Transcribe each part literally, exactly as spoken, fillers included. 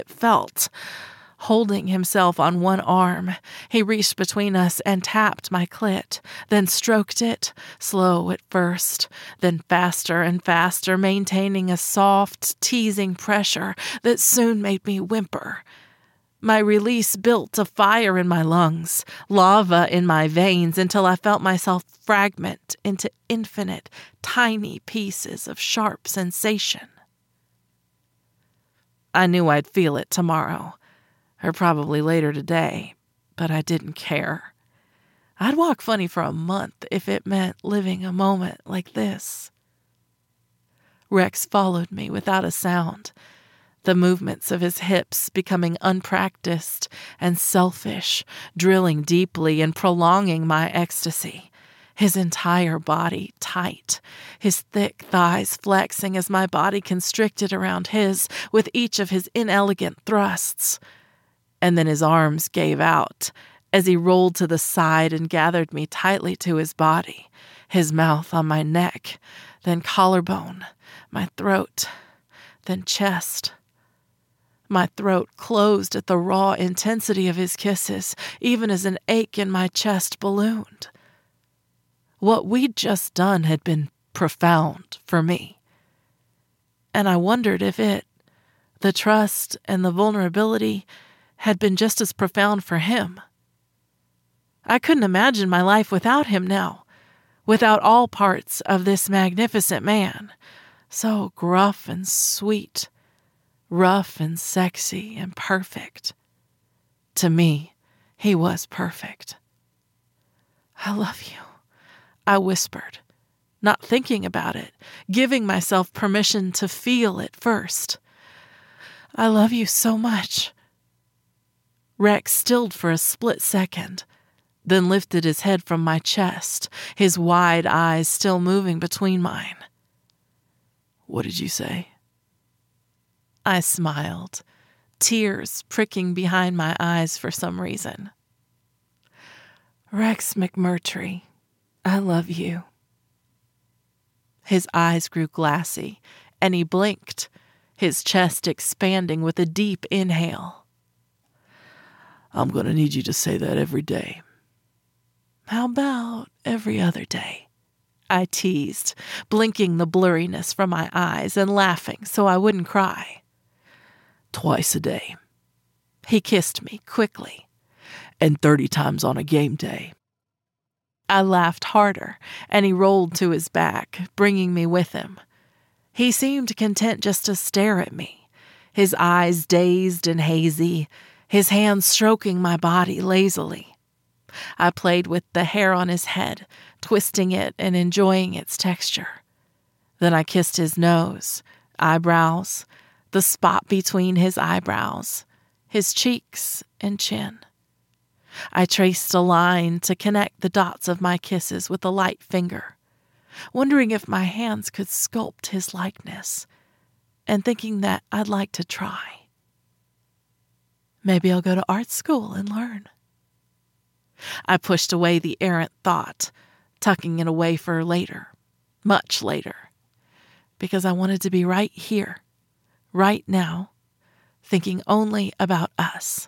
it felt. Holding himself on one arm, he reached between us and tapped my clit, then stroked it, slow at first, then faster and faster, maintaining a soft, teasing pressure that soon made me whimper. My release built a fire in my lungs, lava in my veins, until I felt myself fragment into infinite, tiny pieces of sharp sensation. I knew I'd feel it tomorrow, or probably later today, but I didn't care. I'd walk funny for a month if it meant living a moment like this. Rex followed me without a sound, the movements of his hips becoming unpracticed and selfish, drilling deeply and prolonging my ecstasy. His entire body tight, his thick thighs flexing as my body constricted around his with each of his inelegant thrusts. And then his arms gave out as he rolled to the side and gathered me tightly to his body, his mouth on my neck, then collarbone, my throat, then chest. My throat closed at the raw intensity of his kisses, even as an ache in my chest ballooned. What we'd just done had been profound for me. And I wondered if it, the trust and the vulnerability, had been just as profound for him. I couldn't imagine my life without him now, without all parts of this magnificent man, so gruff and sweet, rough and sexy and perfect. To me, he was perfect. "I love you," I whispered, not thinking about it, giving myself permission to feel it first. "I love you so much." Rex stilled for a split second, then lifted his head from my chest, his wide eyes still moving between mine. "What did you say?" I smiled, tears pricking behind my eyes for some reason. "Rex McMurtry, I love you." His eyes grew glassy, and he blinked, his chest expanding with a deep inhale. "I'm going to need you to say that every day." "How about every other day?" I teased, blinking the blurriness from my eyes and laughing so I wouldn't cry. "Twice a day." He kissed me quickly. "And thirty times on a game day." I laughed harder, and he rolled to his back, bringing me with him. He seemed content just to stare at me, his eyes dazed and hazy, his hands stroking my body lazily. I played with the hair on his head, twisting it and enjoying its texture. Then I kissed his nose, eyebrows, the spot between his eyebrows, his cheeks and chin. I traced a line to connect the dots of my kisses with a light finger, wondering if my hands could sculpt his likeness, and thinking that I'd like to try. Maybe I'll go to art school and learn. I pushed away the errant thought, tucking it away for later, much later, because I wanted to be right here, right now, thinking only about us.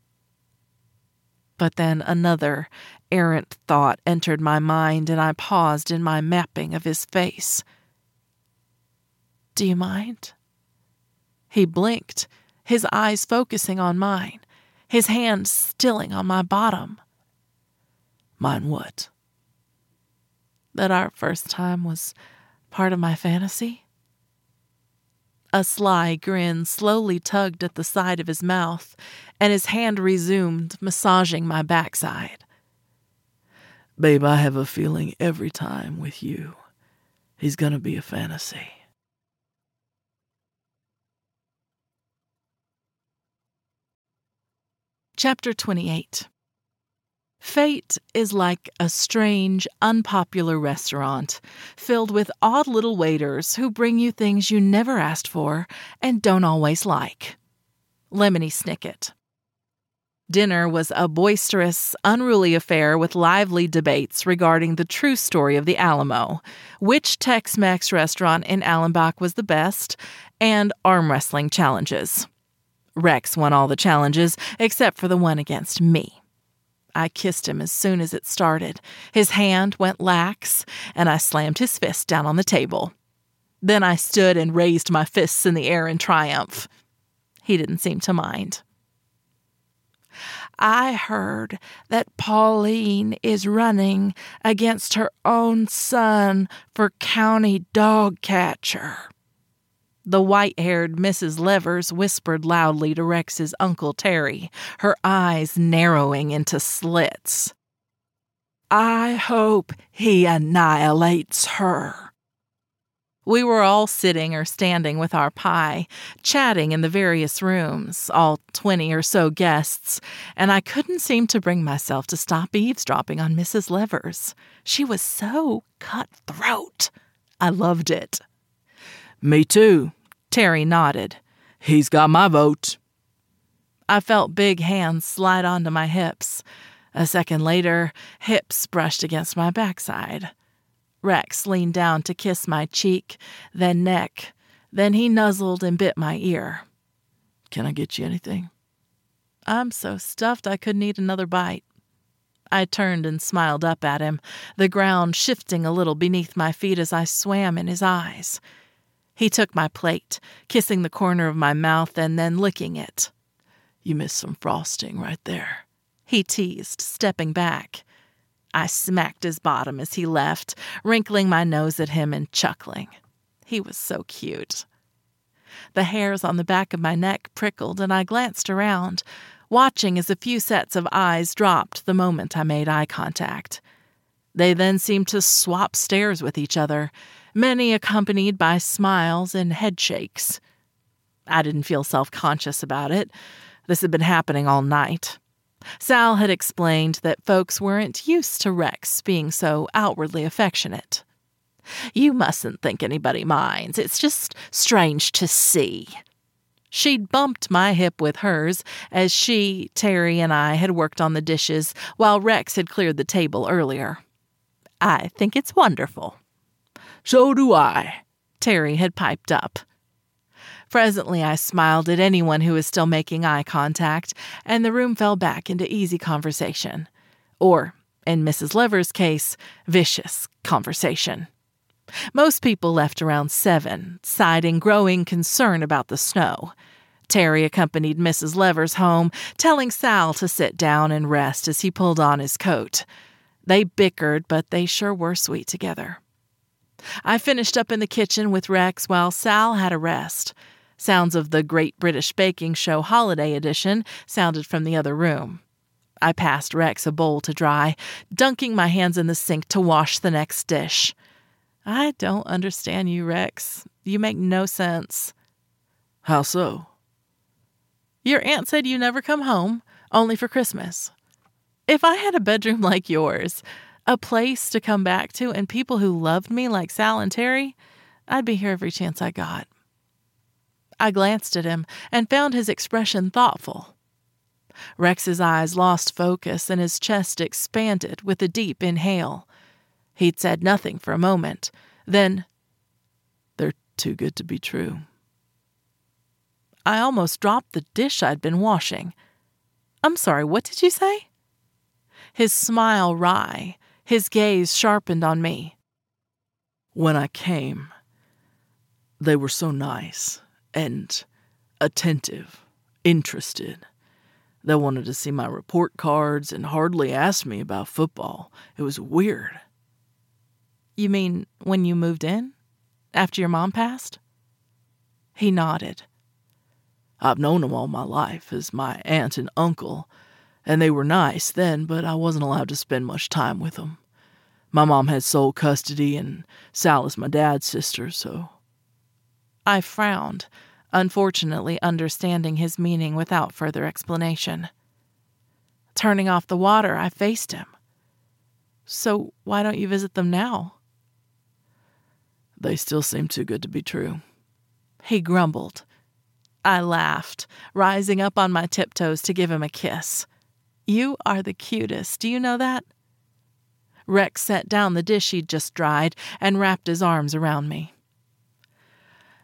But then another errant thought entered my mind, and I paused in my mapping of his face. "Do you mind?" He blinked, his eyes focusing on mine, his hand stilling on my bottom. "Mind what?" "That our first time was part of my fantasy?" A sly grin slowly tugged at the side of his mouth, and his hand resumed massaging my backside. "Babe, I have a feeling every time with you, he's gonna be a fantasy." Chapter twenty-eight. Fate is like a strange, unpopular restaurant filled with odd little waiters who bring you things you never asked for and don't always like. Lemony Snicket. Dinner was a boisterous, unruly affair with lively debates regarding the true story of the Alamo, which Tex-Mex restaurant in Allenbach was the best, and arm wrestling challenges. Rex won all the challenges except for the one against me. I kissed him as soon as it started. His hand went lax, and I slammed his fist down on the table. Then I stood and raised my fists in the air in triumph. He didn't seem to mind. I heard that Pauline is running against her own son for county dog catcher. The white-haired Missus Levers whispered loudly to Rex's Uncle Terry, her eyes narrowing into slits. I hope he annihilates her. We were all sitting or standing with our pie, chatting in the various rooms, all twenty or so guests, and I couldn't seem to bring myself to stop eavesdropping on Missus Levers. She was so cutthroat. I loved it. Me too, Terry nodded. He's got my vote. I felt big hands slide onto my hips. A second later, hips brushed against my backside. Rex leaned down to kiss my cheek, then neck. Then he nuzzled and bit my ear. Can I get you anything? I'm so stuffed I couldn't eat another bite. I turned and smiled up at him, the ground shifting a little beneath my feet as I swam in his eyes. He took my plate, kissing the corner of my mouth and then licking it. You missed some frosting right there, he teased, stepping back. I smacked his bottom as he left, wrinkling my nose at him and chuckling. He was so cute. The hairs on the back of my neck prickled, and I glanced around, watching as a few sets of eyes dropped the moment I made eye contact. They then seemed to swap stares with each other, many accompanied by smiles and headshakes. I didn't feel self-conscious about it. This had been happening all night. Sal had explained that folks weren't used to Rex being so outwardly affectionate. You mustn't think anybody minds. It's just strange to see. She'd bumped my hip with hers as she, Terry, and I had worked on the dishes while Rex had cleared the table earlier. I think it's wonderful. So do I, Terry had piped up. Presently, I smiled at anyone who was still making eye contact, and the room fell back into easy conversation. Or, in Missus Levers' case, vicious conversation. Most people left around seven, citing growing concern about the snow. Terry accompanied Missus Levers home, telling Sal to sit down and rest as he pulled on his coat. They bickered, but they sure were sweet together. I finished up in the kitchen with Rex while Sal had a rest. Sounds of the Great British Baking Show Holiday Edition sounded from the other room. I passed Rex a bowl to dry, dunking my hands in the sink to wash the next dish. I don't understand you, Rex. You make no sense. How so? Your aunt said you never come home, only for Christmas. If I had a bedroom like yours, a place to come back to, and people who loved me like Sal and Terry, I'd be here every chance I got. I glanced at him and found his expression thoughtful. Rex's eyes lost focus and his chest expanded with a deep inhale. He'd said nothing for a moment. Then, they're too good to be true. I almost dropped the dish I'd been washing. I'm sorry, what did you say? His smile wry, his gaze sharpened on me. When I came, they were so nice and attentive, interested. They wanted to see my report cards and hardly asked me about football. It was weird. You mean when you moved in? After your mom passed? He nodded. I've known them all my life as my aunt and uncle, and they were nice then, but I wasn't allowed to spend much time with them. My mom had sole custody, and Sal is my dad's sister, so... I frowned, unfortunately understanding his meaning without further explanation. Turning off the water, I faced him. So why don't you visit them now? They still seem too good to be true. He grumbled. I laughed, rising up on my tiptoes to give him a kiss. You are the cutest, do you know that? Rex set down the dish he'd just dried and wrapped his arms around me.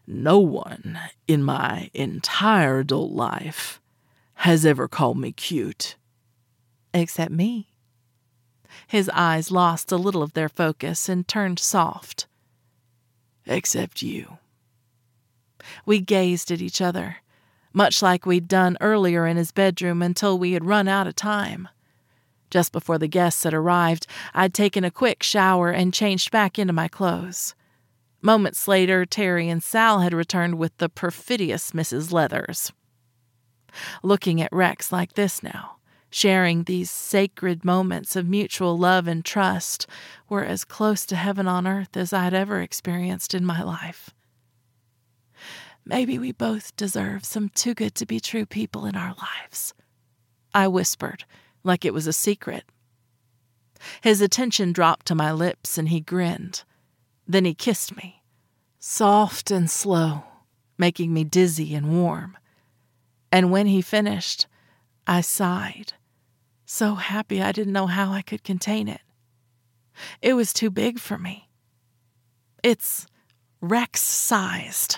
No one in my entire adult life has ever called me cute. Except me. His eyes lost a little of their focus and turned soft. Except you. We gazed at each other, much like we'd done earlier in his bedroom until we had run out of time. Just before the guests had arrived, I'd taken a quick shower and changed back into my clothes. Moments later, Terry and Sal had returned with the perfidious Missus Leathers. Looking at Rex like this now, sharing these sacred moments of mutual love and trust, were as close to heaven on earth as I'd ever experienced in my life. Maybe we both deserve some too-good-to-be-true people in our lives, I whispered, like it was a secret. His attention dropped to my lips and he grinned. Then he kissed me, soft and slow, making me dizzy and warm. And when he finished, I sighed, so happy I didn't know how I could contain it. It was too big for me. It's Rex-sized.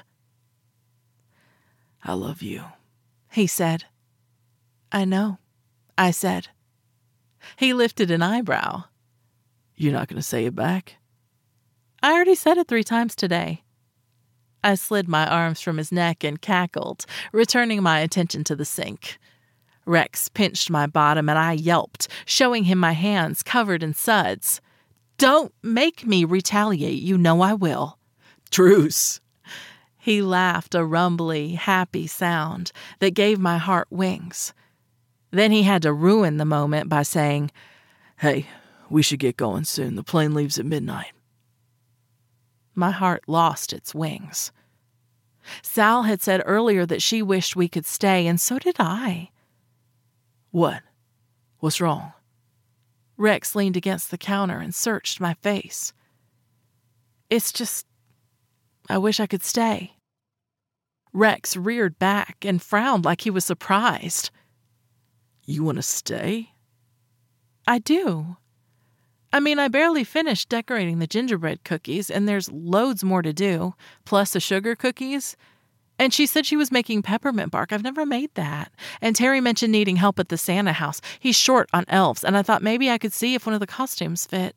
I love you, he said. I know, I said. He lifted an eyebrow. You're not going to say it back? I already said it three times today. I slid my arms from his neck and cackled, returning my attention to the sink. Rex pinched my bottom and I yelped, showing him my hands covered in suds. Don't make me retaliate, you know I will. Truce. He laughed a rumbly, happy sound that gave my heart wings. Then he had to ruin the moment by saying, Hey, we should get going soon. The plane leaves at midnight. My heart lost its wings. Sal had said earlier that she wished we could stay, and so did I. What? What's wrong? Rex leaned against the counter and searched my face. It's just, I wish I could stay. Rex reared back and frowned like he was surprised. You want to stay? I do. I mean, I barely finished decorating the gingerbread cookies, and there's loads more to do, plus the sugar cookies. And she said she was making peppermint bark. I've never made that. And Terry mentioned needing help at the Santa house. He's short on elves, and I thought maybe I could see if one of the costumes fit.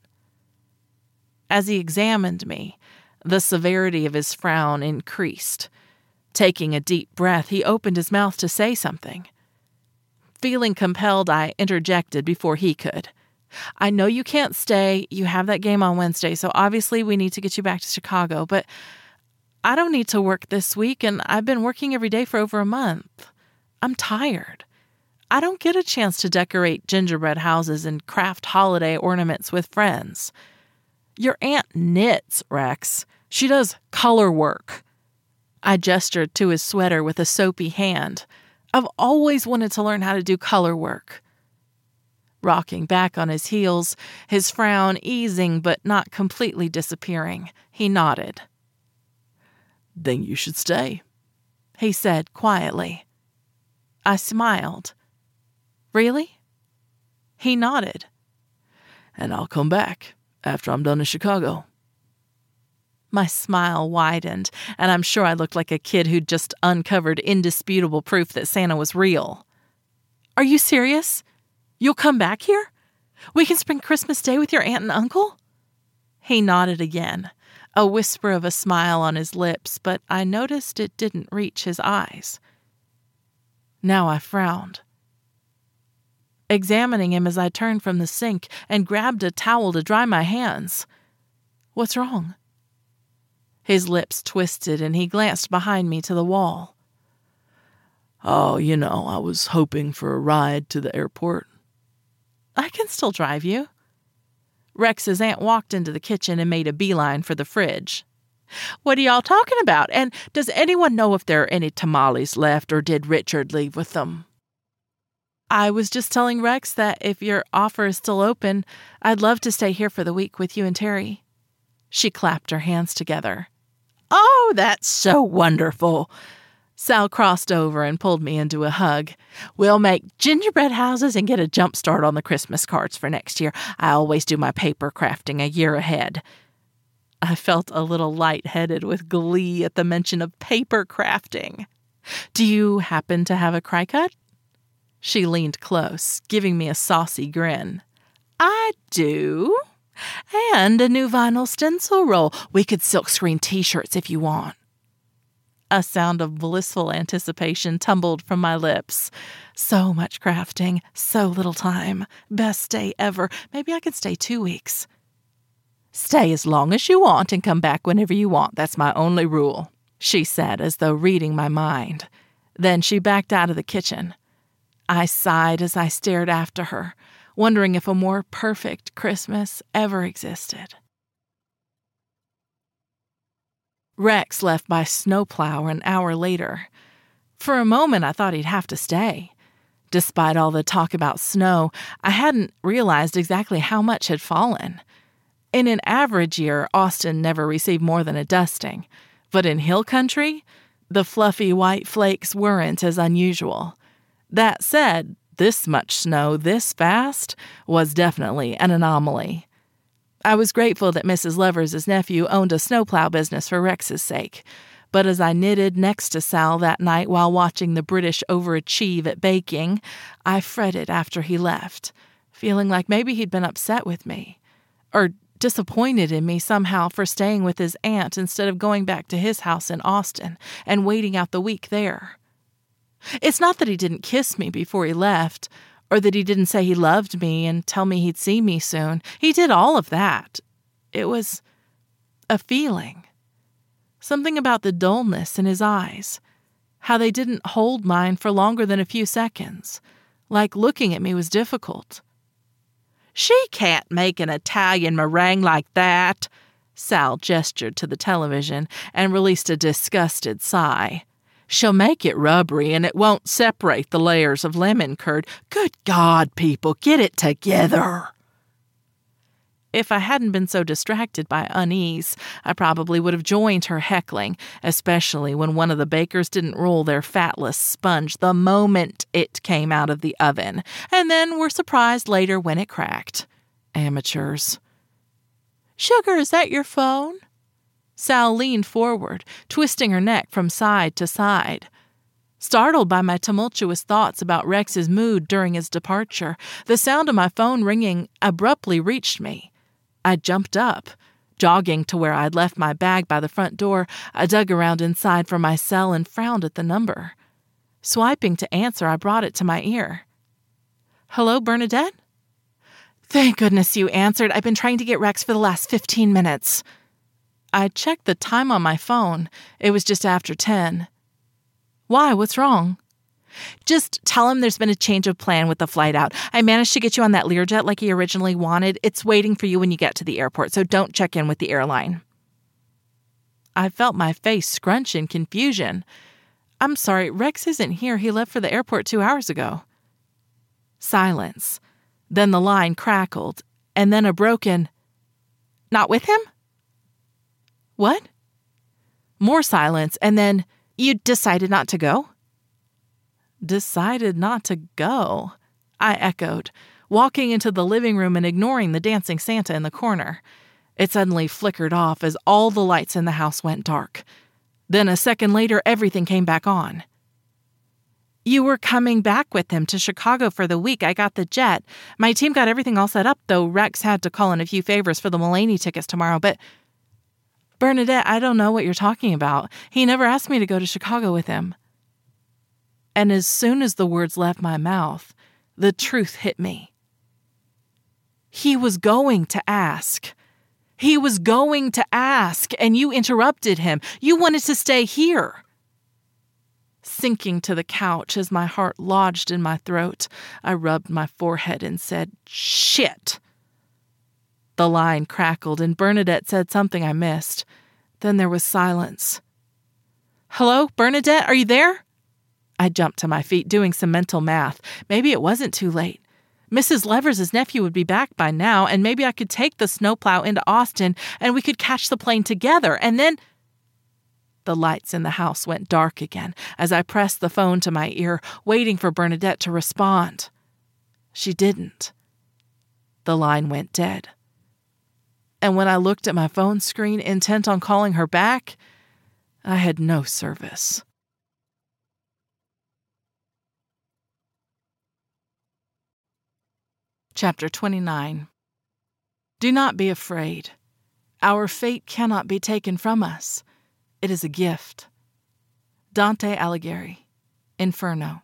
As he examined me, the severity of his frown increased. Taking a deep breath, he opened his mouth to say something. Feeling compelled, I interjected before he could. I know you can't stay. You have that game on Wednesday, so obviously we need to get you back to Chicago, but I don't need to work this week, and I've been working every day for over a month. I'm tired. I don't get a chance to decorate gingerbread houses and craft holiday ornaments with friends. Your aunt knits, Rex. She does color work. I gestured to his sweater with a soapy hand. I've always wanted to learn how to do color work. Rocking back on his heels, his frown easing but not completely disappearing, he nodded. Then you should stay, he said quietly. I smiled. Really? He nodded. And I'll come back after I'm done in Chicago. My smile widened, and I'm sure I looked like a kid who'd just uncovered indisputable proof that Santa was real. Are you serious? You'll come back here? We can spend Christmas Day with your aunt and uncle? He nodded again, a whisper of a smile on his lips, but I noticed it didn't reach his eyes. Now I frowned, examining him as I turned from the sink and grabbed a towel to dry my hands. What's wrong? His lips twisted and he glanced behind me to the wall. Oh, you know, I was hoping for a ride to the airport. I can still drive you. Rex's aunt walked into the kitchen and made a beeline for the fridge. What are y'all talking about? And does anyone know if there are any tamales left, or did Richard leave with them? I was just telling Rex that if your offer is still open, I'd love to stay here for the week with you and Terry. She clapped her hands together. Oh, that's so wonderful. Sal crossed over and pulled me into a hug. We'll make gingerbread houses and get a jump start on the Christmas cards for next year. I always do my paper crafting a year ahead. I felt a little lightheaded with glee at the mention of paper crafting. Do you happen to have a Cricut? She leaned close, giving me a saucy grin. I do. And a new vinyl stencil roll. We could silkscreen t-shirts if you want. A sound of blissful anticipation tumbled from my lips. So much crafting, so little time. Best day ever. Maybe I could stay two weeks. Stay as long as you want and come back whenever you want. That's my only rule, she said as though reading my mind. Then she backed out of the kitchen. I sighed as I stared after her, wondering if a more perfect Christmas ever existed. Rex left by snowplow an hour later. For a moment, I thought he'd have to stay. Despite all the talk about snow, I hadn't realized exactly how much had fallen. In an average year, Austin never received more than a dusting. But in hill country, the fluffy white flakes weren't as unusual. That said, this much snow this fast was definitely an anomaly. I was grateful that Missus Levers' nephew owned a snowplow business for Rex's sake, but as I knitted next to Sal that night while watching the British overachieve at baking, I fretted after he left, feeling like maybe he'd been upset with me, or disappointed in me somehow for staying with his aunt instead of going back to his house in Austin and waiting out the week there. It's not that he didn't kiss me before he left, or that he didn't say he loved me and tell me he'd see me soon. He did all of that. It was a feeling. Something about the dullness in his eyes. How they didn't hold mine for longer than a few seconds. Like looking at me was difficult. She can't make an Italian meringue like that. Sal gestured to the television and released a disgusted sigh. She'll make it rubbery and it won't separate the layers of lemon curd. Good God, people, get it together. If I hadn't been so distracted by unease, I probably would have joined her heckling, especially when one of the bakers didn't roll their fatless sponge the moment it came out of the oven, and then were surprised later when it cracked. Amateurs. Sugar, is that your phone? Sal leaned forward, twisting her neck from side to side. Startled by my tumultuous thoughts about Rex's mood during his departure, the sound of my phone ringing abruptly reached me. I jumped up. Jogging to where I'd left my bag by the front door, I dug around inside for my cell and frowned at the number. Swiping to answer, I brought it to my ear. Hello, Bernadette? Thank goodness you answered. I've been trying to get Rex for the last fifteen minutes. I checked the time on my phone. It was just after ten. Why? What's wrong? Just tell him there's been a change of plan with the flight out. I managed to get you on that Learjet like he originally wanted. It's waiting for you when you get to the airport, so don't check in with the airline. I felt my face scrunch in confusion. I'm sorry, Rex isn't here. He left for the airport two hours ago. Silence. Then the line crackled, and then a broken, not with him? What? More silence, and then, you decided not to go? Decided not to go, I echoed, walking into the living room and ignoring the dancing Santa in the corner. It suddenly flickered off as all the lights in the house went dark. Then a second later, everything came back on. You were coming back with him to Chicago for the week. I got the jet. My team got everything all set up, though Rex had to call in a few favors for the Mulaney tickets tomorrow, but Bernadette, I don't know what you're talking about. He never asked me to go to Chicago with him. And as soon as the words left my mouth, the truth hit me. He was going to ask. He was going to ask, and you interrupted him. You wanted to stay here. Sinking to the couch as my heart lodged in my throat, I rubbed my forehead and said, shit. The line crackled, and Bernadette said something I missed. Then there was silence. Hello, Bernadette, are you there? I jumped to my feet, doing some mental math. Maybe it wasn't too late. Missus Levers' nephew would be back by now, and maybe I could take the snowplow into Austin, and we could catch the plane together, and then... The lights in the house went dark again as I pressed the phone to my ear, waiting for Bernadette to respond. She didn't. The line went dead. And when I looked at my phone screen, intent on calling her back, I had no service. Chapter twenty-nine. Do not be afraid. Our fate cannot be taken from us. It is a gift. Dante Alighieri, Inferno.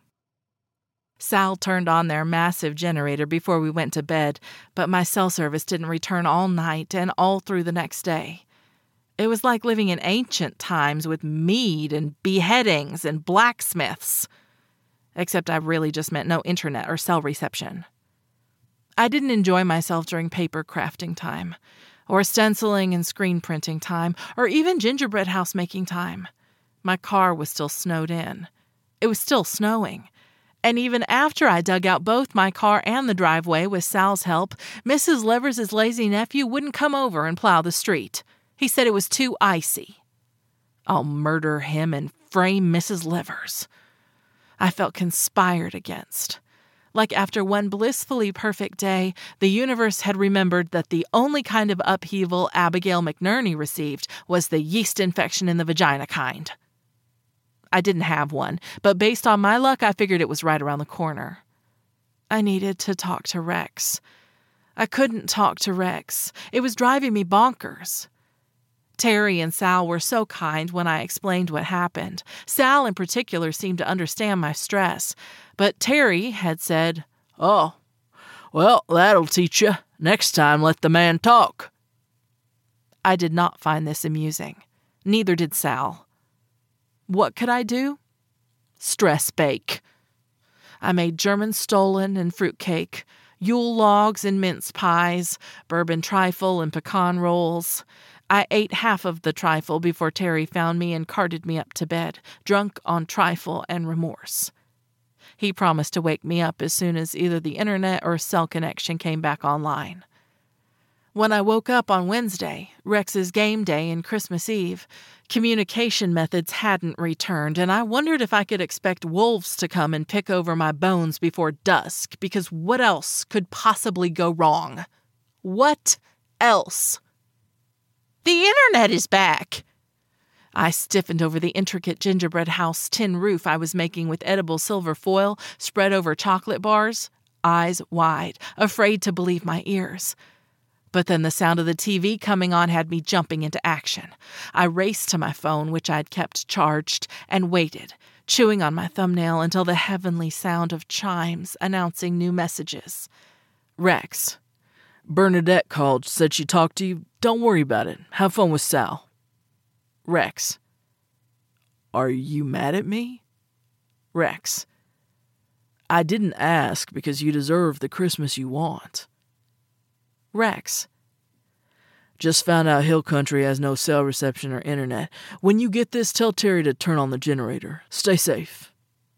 Sal turned on their massive generator before we went to bed, but my cell service didn't return all night and all through the next day. It was like living in ancient times with mead and beheadings and blacksmiths. Except I really just meant no internet or cell reception. I didn't enjoy myself during paper crafting time, or stenciling and screen printing time, or even gingerbread house making time. My car was still snowed in. It was still snowing. And even after I dug out both my car and the driveway with Sal's help, Missus Levers' lazy nephew wouldn't come over and plow the street. He said it was too icy. I'll murder him and frame Missus Levers. I felt conspired against. Like after one blissfully perfect day, the universe had remembered that the only kind of upheaval Abigail McNerney received was the yeast infection in the vagina kind. I didn't have one, but based on my luck, I figured it was right around the corner. I needed to talk to Rex. I couldn't talk to Rex. It was driving me bonkers. Terry and Sal were so kind when I explained what happened. Sal in particular seemed to understand my stress, but Terry had said, "Oh, well, that'll teach you. Next time, let the man talk." I did not find this amusing. Neither did Sal. What could I do? Stress bake. I made German stollen and fruitcake, Yule logs and mince pies, bourbon trifle and pecan rolls. I ate half of the trifle before Terry found me and carted me up to bed, drunk on trifle and remorse. He promised to wake me up as soon as either the internet or cell connection came back online. When I woke up on Wednesday, Rex's game day and Christmas Eve, communication methods hadn't returned, and I wondered if I could expect wolves to come and pick over my bones before dusk, because what else could possibly go wrong? What else? The internet is back! I stiffened over the intricate gingerbread house tin roof I was making with edible silver foil spread over chocolate bars, eyes wide, afraid to believe my ears. But then the sound of the T V coming on had me jumping into action. I raced to my phone, which I'd kept charged, and waited, chewing on my thumbnail until the heavenly sound of chimes announcing new messages. Rex. Bernadette called, said she talked to you. Don't worry about it. Have fun with Sal. Rex. Are you mad at me? Rex. I didn't ask because you deserve the Christmas you want. Rex. Just found out Hill Country has no cell reception or internet. When you get this, tell Terry to turn on the generator. Stay safe.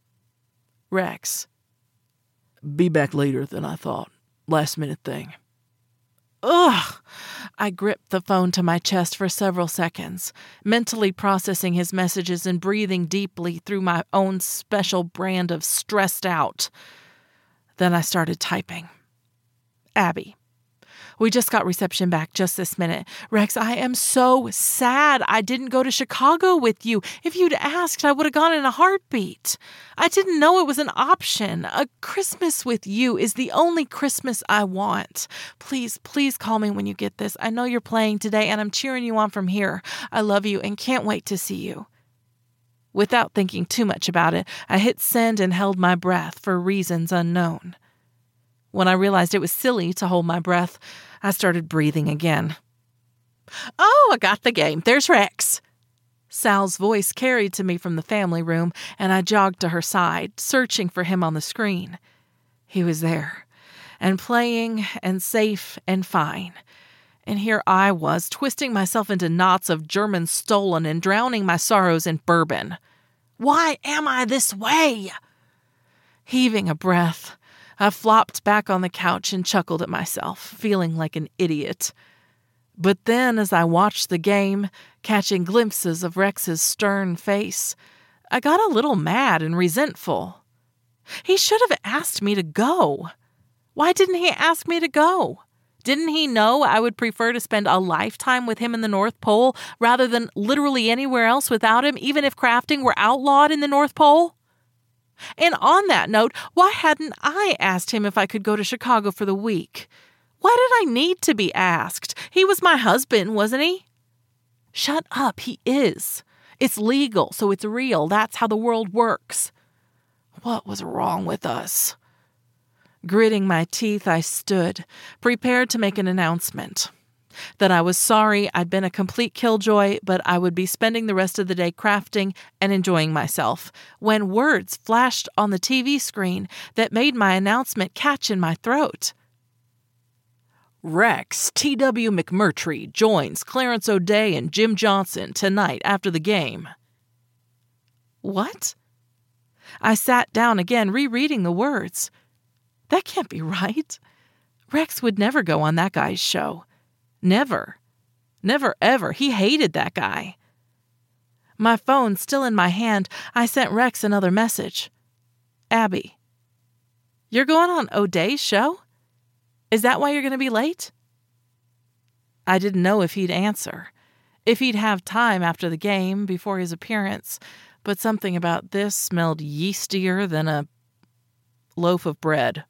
Rex. Be back later than I thought. Last minute thing. Ugh! I gripped the phone to my chest for several seconds, mentally processing his messages and breathing deeply through my own special brand of stressed out. Then I started typing. Abby. We just got reception back just this minute. Rex, I am so sad I didn't go to Chicago with you. If you'd asked, I would have gone in a heartbeat. I didn't know it was an option. A Christmas with you is the only Christmas I want. Please, please call me when you get this. I know you're playing today, and I'm cheering you on from here. I love you and can't wait to see you. Without thinking too much about it, I hit send and held my breath for reasons unknown. When I realized it was silly to hold my breath, I started breathing again. Oh, I got the game. There's Rex. Sal's voice carried to me from the family room, and I jogged to her side, searching for him on the screen. He was there, and playing, and safe, and fine. And here I was, twisting myself into knots of German stollen and drowning my sorrows in bourbon. Why am I this way? Heaving a breath, I flopped back on the couch and chuckled at myself, feeling like an idiot. But then, as I watched the game, catching glimpses of Rex's stern face, I got a little mad and resentful. He should have asked me to go. Why didn't he ask me to go? Didn't he know I would prefer to spend a lifetime with him in the North Pole rather than literally anywhere else without him, even if crafting were outlawed in the North Pole? And on that note, why hadn't I asked him if I could go to Chicago for the week? Why did I need to be asked? He was my husband, wasn't he? Shut up, he is. It's legal, so it's real. That's how the world works. What was wrong with us? Gritting my teeth, I stood, prepared to make an announcement. That I was sorry I'd been a complete killjoy, but I would be spending the rest of the day crafting and enjoying myself, when words flashed on the T V screen that made my announcement catch in my throat. Rex T W McMurtry joins Clarence O'Day and Jim Johnson tonight after the game. What? I sat down again, rereading the words. That can't be right. Rex would never go on that guy's show. Never. Never ever. He hated that guy. My phone still in my hand, I sent Rex another message. Abby, you're going on O'Day's show? Is that why you're going to be late? I didn't know if he'd answer, if he'd have time after the game, before his appearance, but something about this smelled yeastier than a loaf of bread.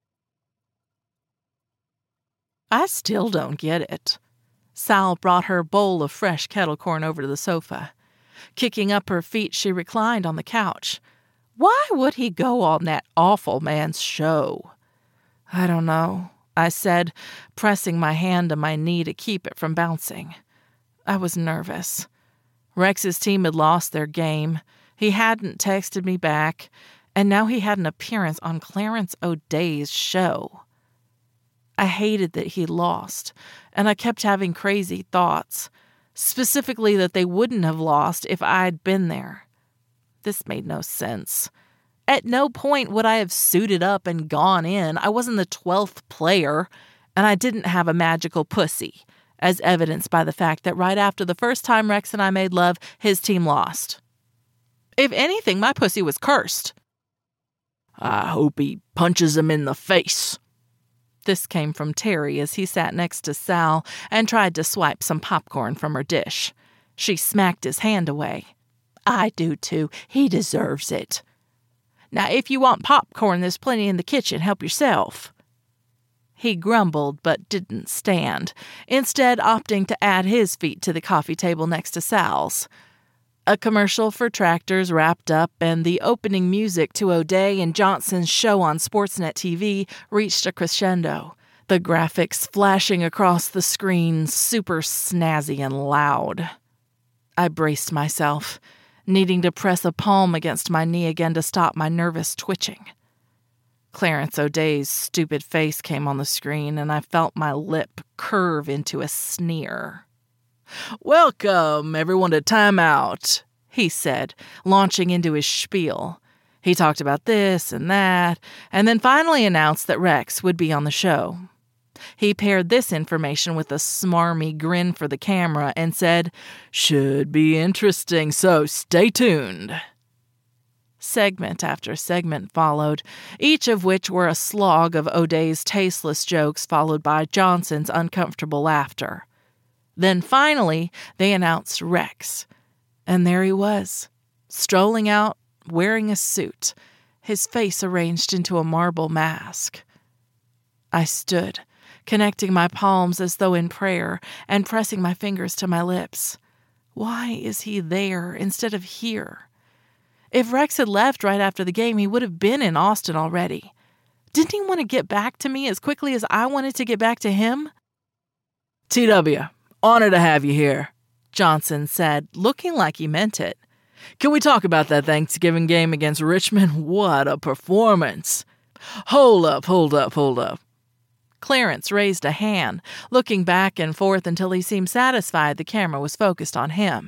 I still don't get it. Sal brought her bowl of fresh kettle corn over to the sofa. Kicking up her feet, she reclined on the couch. Why would he go on that awful man's show? I don't know, I said, pressing my hand to my knee to keep it from bouncing. I was nervous. Rex's team had lost their game. He hadn't texted me back, and now he had an appearance on Clarence O'Day's show. I hated that he lost, and I kept having crazy thoughts, specifically that they wouldn't have lost if I'd been there. This made no sense. At no point would I have suited up and gone in. I wasn't the twelfth player, and I didn't have a magical pussy, as evidenced by the fact that right after the first time Rex and I made love, his team lost. If anything, my pussy was cursed. I hope he punches him in the face. This came from Terry as he sat next to Sal and tried to swipe some popcorn from her dish. She smacked his hand away. I do too. He deserves it. Now, if you want popcorn, there's plenty in the kitchen. Help yourself. He grumbled but didn't stand, instead opting to add his feet to the coffee table next to Sal's. A commercial for tractors wrapped up, and the opening music to O'Day and Johnson's show on Sportsnet T V reached a crescendo, the graphics flashing across the screen super snazzy and loud. I braced myself, needing to press a palm against my knee again to stop my nervous twitching. Clarence O'Day's stupid face came on the screen, and I felt my lip curve into a sneer. Welcome, everyone, to Time Out, he said, launching into his spiel. He talked about this and that, and then finally announced that Rex would be on the show. He paired this information with a smarmy grin for the camera and said, "Should be interesting, so stay tuned." Segment after segment followed, each of which were a slog of O'Day's tasteless jokes followed by Johnson's uncomfortable laughter. Then finally, they announced Rex. And there he was, strolling out, wearing a suit, his face arranged into a marble mask. I stood, connecting my palms as though in prayer, and pressing my fingers to my lips. Why is he there instead of here? If Rex had left right after the game, he would have been in Austin already. Didn't he want to get back to me as quickly as I wanted to get back to him? T W, honor to have you here, Johnson said, looking like he meant it. Can we talk about that Thanksgiving game against Richmond? What a performance. Hold up, hold up, hold up. Clarence raised a hand, looking back and forth until he seemed satisfied the camera was focused on him.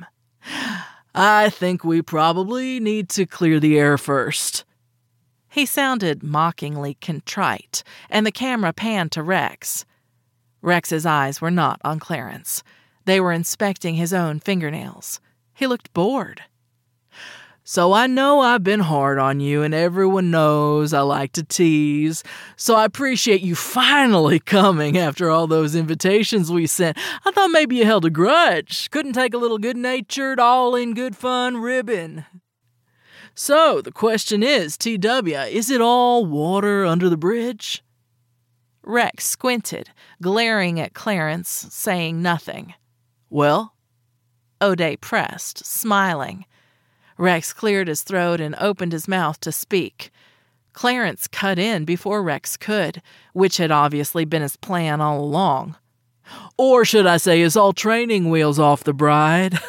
I think we probably need to clear the air first. He sounded mockingly contrite, and the camera panned to Rex. Rex's eyes were not on Clarence. They were inspecting his own fingernails. He looked bored. So I know I've been hard on you, and everyone knows I like to tease. So I appreciate you finally coming after all those invitations we sent. I thought maybe you held a grudge. Couldn't take a little good-natured, all-in-good-fun ribbon. So the question is, T W, is it all water under the bridge? Rex squinted, glaring at Clarence, saying nothing. Well? O'Day pressed, smiling. Rex cleared his throat and opened his mouth to speak. Clarence cut in before Rex could, which had obviously been his plan all along. Or should I say, is all training wheels off the bride?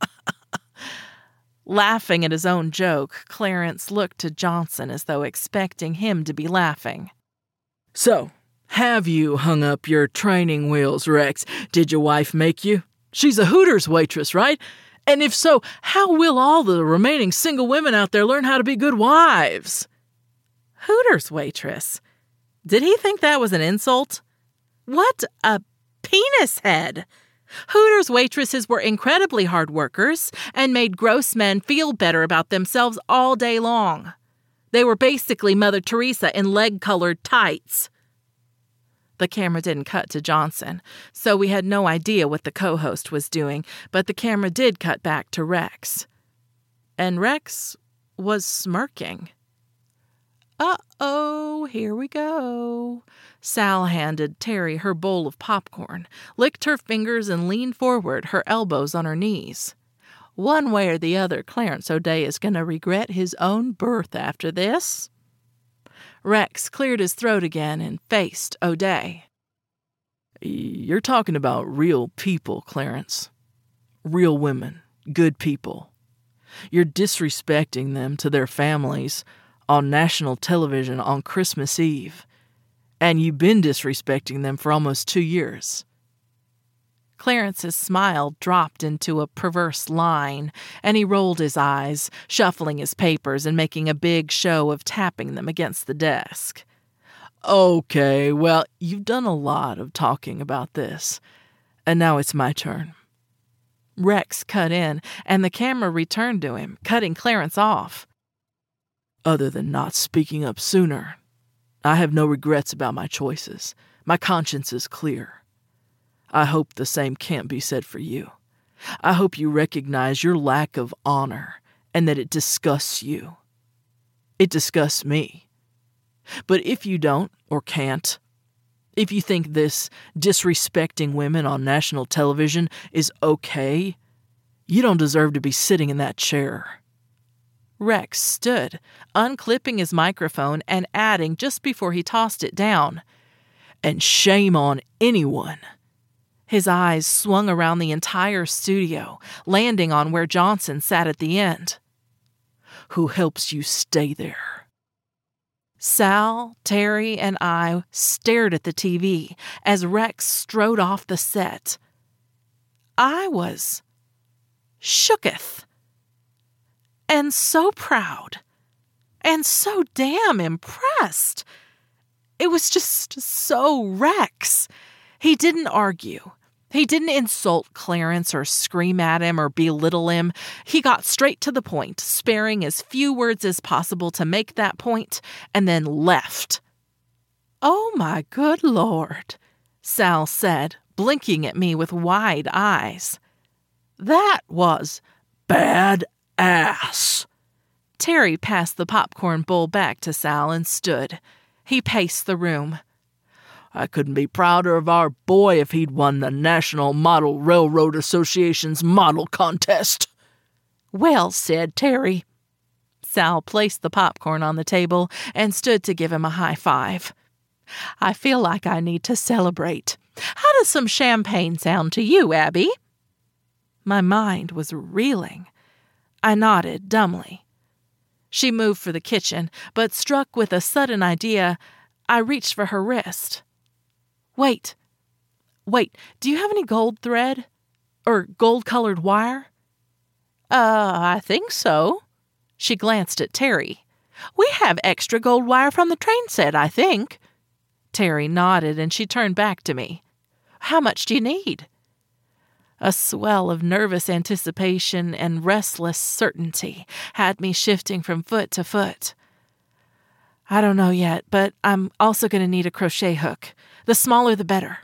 Laughing at his own joke, Clarence looked to Johnson as though expecting him to be laughing. So, have you hung up your training wheels, Rex? Did your wife make you? She's a Hooters waitress, right? And if so, how will all the remaining single women out there learn how to be good wives? Hooters waitress? Did he think that was an insult? What a penis head! Hooters waitresses were incredibly hard workers and made gross men feel better about themselves all day long. They were basically Mother Teresa in leg-colored tights. The camera didn't cut to Johnson, so we had no idea what the co-host was doing, but the camera did cut back to Rex. And Rex was smirking. Uh-oh, here we go. Sal handed Terry her bowl of popcorn, licked her fingers, and leaned forward, her elbows on her knees. One way or the other, Clarence O'Day is going to regret his own birth after this. Rex cleared his throat again and faced O'Day. You're talking about real people, Clarence. Real women, good people. You're disrespecting them to their families on national television on Christmas Eve. And you've been disrespecting them for almost two years. Clarence's smile dropped into a perverse line, and he rolled his eyes, shuffling his papers and making a big show of tapping them against the desk. Okay, well, you've done a lot of talking about this, and now it's my turn. Rex cut in, and the camera returned to him, cutting Clarence off. Other than not speaking up sooner, I have no regrets about my choices. My conscience is clear. I hope the same can't be said for you. I hope you recognize your lack of honor and that it disgusts you. It disgusts me. But if you don't or can't, if you think this disrespecting women on national television is okay, you don't deserve to be sitting in that chair. Rex stood, unclipping his microphone and adding just before he tossed it down, and shame on anyone. His eyes swung around the entire studio, landing on where Johnson sat at the end. Who helps you stay there? Sal, Terry, and I stared at the T V as Rex strode off the set. I was shooketh. And so proud. And so damn impressed. It was just so Rex. He didn't argue. He didn't insult Clarence or scream at him or belittle him. He got straight to the point, sparing as few words as possible to make that point, and then left. Oh, my good Lord, Sal said, blinking at me with wide eyes. That was bad ass. Terry passed the popcorn bowl back to Sal and stood. He paced the room. I couldn't be prouder of our boy if he'd won the National Model Railroad Association's model contest. Well said, Terry. Sal placed the popcorn on the table and stood to give him a high five. I feel like I need to celebrate. How does some champagne sound to you, Abby? My mind was reeling. I nodded dumbly. She moved for the kitchen, but struck with a sudden idea, I reached for her wrist. Wait, wait, do you have any gold thread? Or gold-colored wire? Uh, I think so. She glanced at Terry. We have extra gold wire from the train set, I think. Terry nodded and she turned back to me. How much do you need? A swell of nervous anticipation and restless certainty had me shifting from foot to foot. I don't know yet, but I'm also going to need a crochet hook. The smaller the better.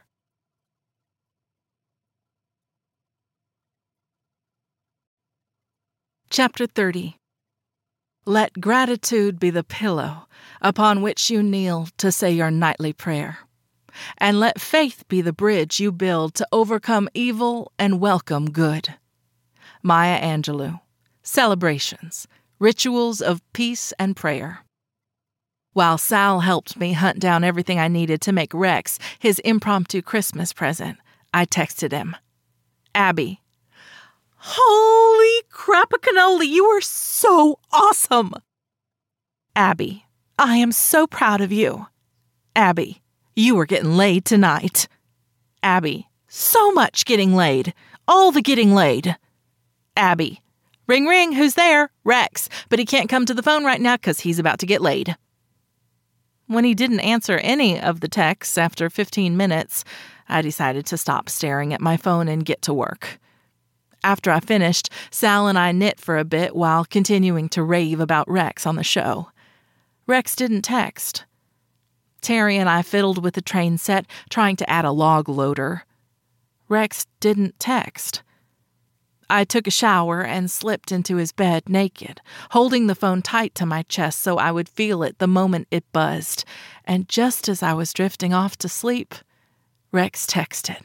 Chapter thirty. Let gratitude be the pillow upon which you kneel to say your nightly prayer, and let faith be the bridge you build to overcome evil and welcome good. Maya Angelou. Celebrations, Rituals of Peace and Prayer. While Sal helped me hunt down everything I needed to make Rex his impromptu Christmas present, I texted him. Abby. Holy crap-a-cannoli, you are so awesome! Abby. I am so proud of you. Abby. You are getting laid tonight. Abby. So much getting laid. All the getting laid. Abby. Ring ring, who's there? Rex, but he can't come to the phone right now because he's about to get laid. When he didn't answer any of the texts after fifteen minutes, I decided to stop staring at my phone and get to work. After I finished, Sal and I knit for a bit while continuing to rave about Rex on the show. Rex didn't text. Terry and I fiddled with the train set, trying to add a log loader. Rex didn't text. I took a shower and slipped into his bed naked, holding the phone tight to my chest so I would feel it the moment it buzzed. And just as I was drifting off to sleep, Rex texted.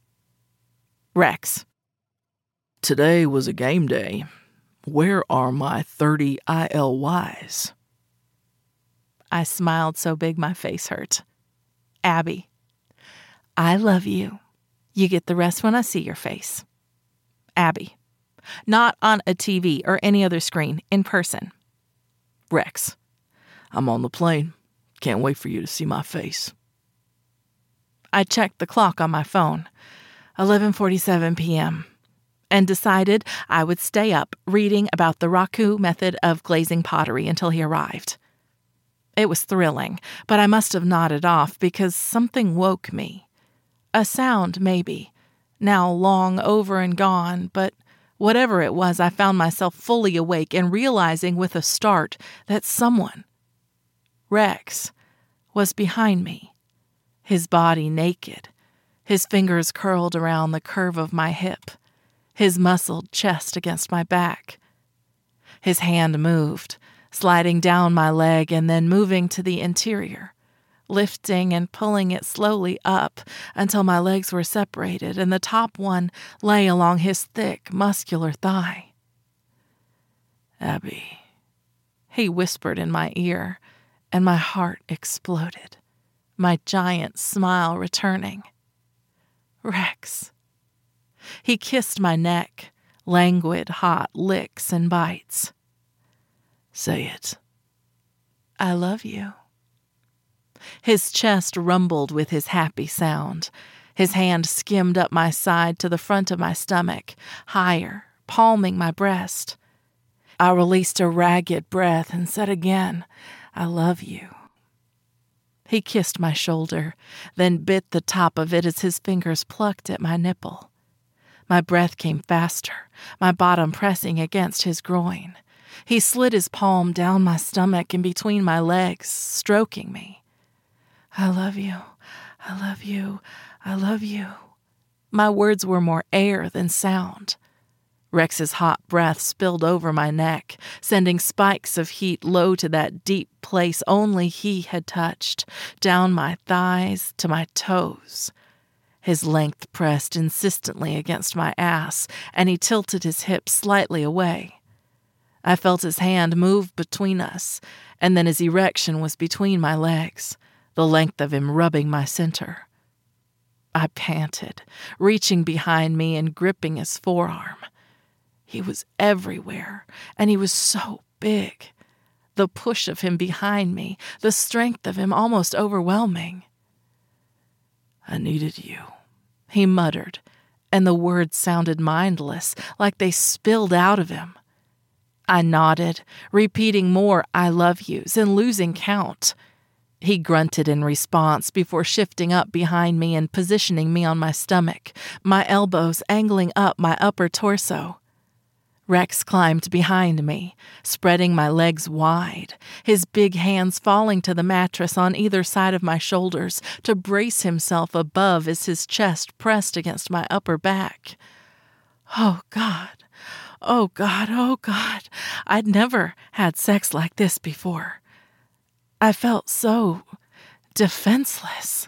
Rex. Today was a game day. Where are my thirty I L Ys? I smiled so big my face hurt. Abby. I love you. You get the rest when I see your face. Abby. Not on a T V or any other screen, in person. Rex. I'm on the plane. Can't wait for you to see my face. I checked the clock on my phone. eleven forty-seven p.m. and decided I would stay up reading about the Raku method of glazing pottery until he arrived. It was thrilling, but I must have nodded off because something woke me. A sound, maybe, now long over and gone, but whatever it was, I found myself fully awake and realizing with a start that someone, Rex, was behind me, his body naked, his fingers curled around the curve of my hip, his muscled chest against my back. His hand moved, sliding down my leg and then moving to the interior, lifting and pulling it slowly up until my legs were separated and the top one lay along his thick, muscular thigh. Abby, he whispered in my ear, and my heart exploded, my giant smile returning. Rex. He kissed my neck, languid, hot licks and bites. Say it. I love you. His chest rumbled with his happy sound. His hand skimmed up my side to the front of my stomach, higher, palming my breast. I released a ragged breath and said again, I love you. He kissed my shoulder, then bit the top of it as his fingers plucked at my nipple. My breath came faster, my bottom pressing against his groin. He slid his palm down my stomach and between my legs, stroking me. I love you, I love you, I love you. My words were more air than sound. Rex's hot breath spilled over my neck, sending spikes of heat low to that deep place only he had touched, down my thighs to my toes. His length pressed insistently against my ass, and he tilted his hips slightly away. I felt his hand move between us, and then his erection was between my legs, the length of him rubbing my center. I panted, reaching behind me and gripping his forearm. He was everywhere, and he was so big. The push of him behind me, the strength of him almost overwhelming. I needed you, he muttered, and the words sounded mindless, like they spilled out of him. I nodded, repeating more I love yous and losing count. He grunted in response before shifting up behind me and positioning me on my stomach, my elbows angling up my upper torso. Rex climbed behind me, spreading my legs wide, his big hands falling to the mattress on either side of my shoulders to brace himself above as his chest pressed against my upper back. Oh, God. Oh, God. Oh, God. I'd never had sex like this before. I felt so defenseless.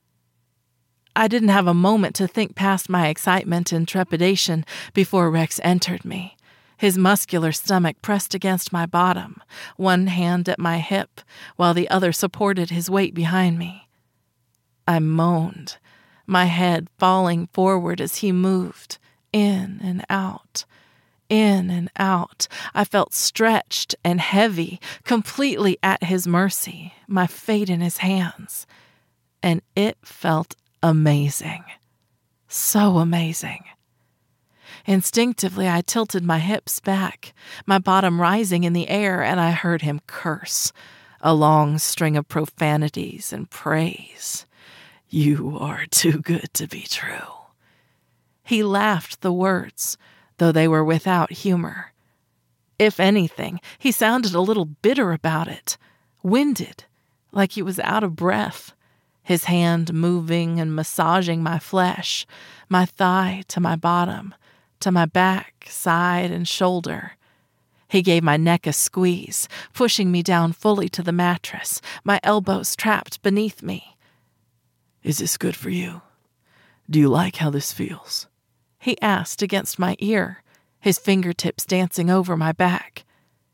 I didn't have a moment to think past my excitement and trepidation before Rex entered me, his muscular stomach pressed against my bottom, one hand at my hip, while the other supported his weight behind me. I moaned, my head falling forward as he moved, in and out. In and out, I felt stretched and heavy, completely at his mercy, my fate in his hands. And it felt amazing. So amazing. Instinctively, I tilted my hips back, my bottom rising in the air, and I heard him curse, a long string of profanities and praise. You are too good to be true. He laughed the words, though they were without humor. If anything, he sounded a little bitter about it, winded, like he was out of breath, his hand moving and massaging my flesh, my thigh to my bottom, to my back, side, and shoulder. He gave my neck a squeeze, pushing me down fully to the mattress, my elbows trapped beneath me. Is this good for you? Do you like how this feels? He asked against my ear, his fingertips dancing over my back.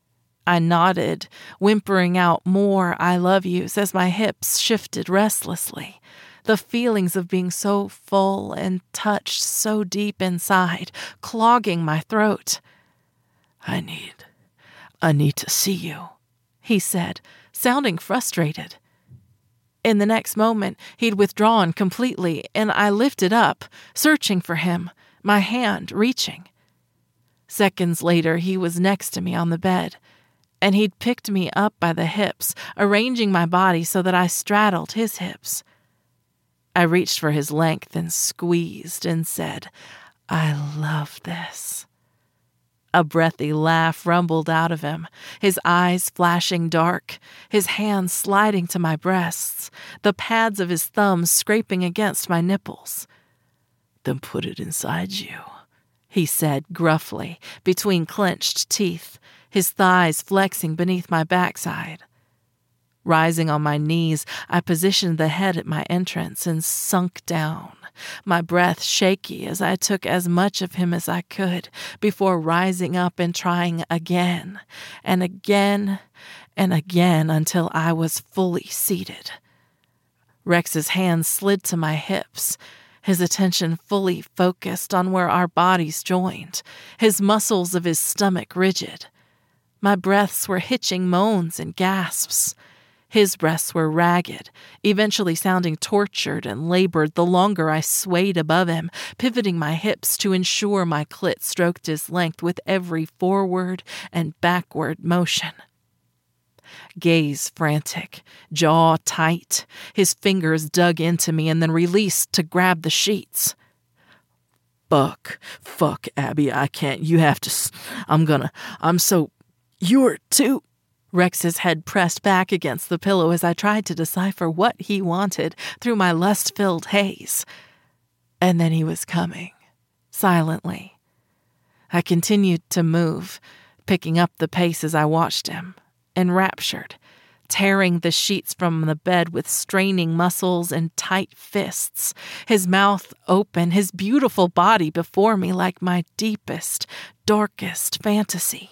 I nodded, whimpering out more I love yous as my hips shifted restlessly, the feelings of being so full and touched so deep inside, clogging my throat. I need, I need to see you, he said, sounding frustrated. In the next moment, he'd withdrawn completely, and I lifted up, searching for him, my hand reaching. Seconds later, he was next to me on the bed, and he'd picked me up by the hips, arranging my body so that I straddled his hips. I reached for his length and squeezed and said, I love this. A breathy laugh rumbled out of him, his eyes flashing dark, his hands sliding to my breasts, the pads of his thumbs scraping against my nipples. Then put it inside you, he said gruffly, between clenched teeth, his thighs flexing beneath my backside. Rising on my knees, I positioned the head at my entrance and sunk down, my breath shaky as I took as much of him as I could before rising up and trying again and again and again until I was fully seated. Rex's hands slid to my hips, his attention fully focused on where our bodies joined, his muscles of his stomach rigid. My breaths were hitching moans and gasps. His breaths were ragged, eventually sounding tortured and labored the longer I swayed above him, pivoting my hips to ensure my clit stroked his length with every forward and backward motion. Gaze frantic, jaw tight, his fingers dug into me and then released to grab the sheets. Fuck, fuck, Abby, I can't, you have to, I'm gonna, I'm so, you're too... Rex's head pressed back against the pillow as I tried to decipher what he wanted through my lust-filled haze. And then he was coming, silently. I continued to move, picking up the pace as I watched him, enraptured, tearing the sheets from the bed with straining muscles and tight fists, his mouth open, his beautiful body before me like my deepest, darkest fantasy.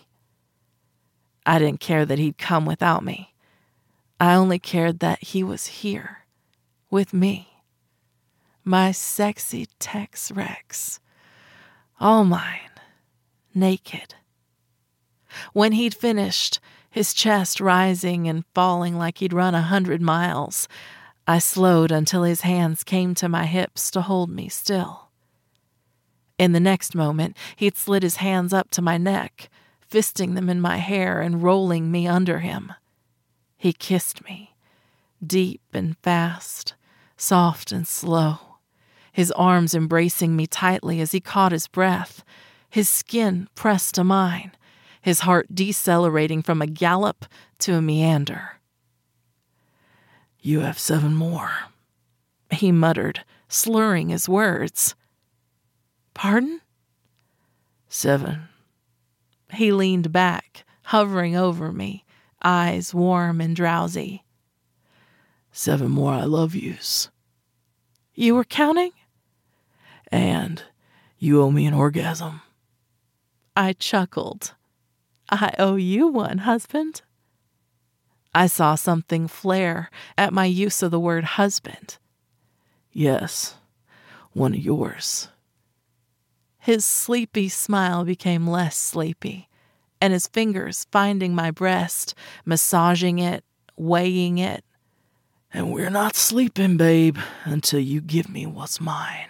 I didn't care that he'd come without me. I only cared that he was here, with me. My sexy Tex Rex. All mine, naked. When he'd finished, his chest rising and falling like he'd run a hundred miles, I slowed until his hands came to my hips to hold me still. In the next moment, he'd slid his hands up to my neck, fisting them in my hair and rolling me under him. He kissed me, deep and fast, soft and slow, his arms embracing me tightly as he caught his breath, his skin pressed to mine, his heart decelerating from a gallop to a meander. "You have seven more," he muttered, slurring his words. "Pardon?" "Seven." He leaned back, hovering over me, eyes warm and drowsy. "Seven more I love yous." "You were counting?" "And you owe me an orgasm." I chuckled. "I owe you one, husband." I saw something flare at my use of the word husband. "Yes, one of yours." His sleepy smile became less sleepy, and his fingers finding my breast, massaging it, weighing it. "And we're not sleeping, babe, until you give me what's mine."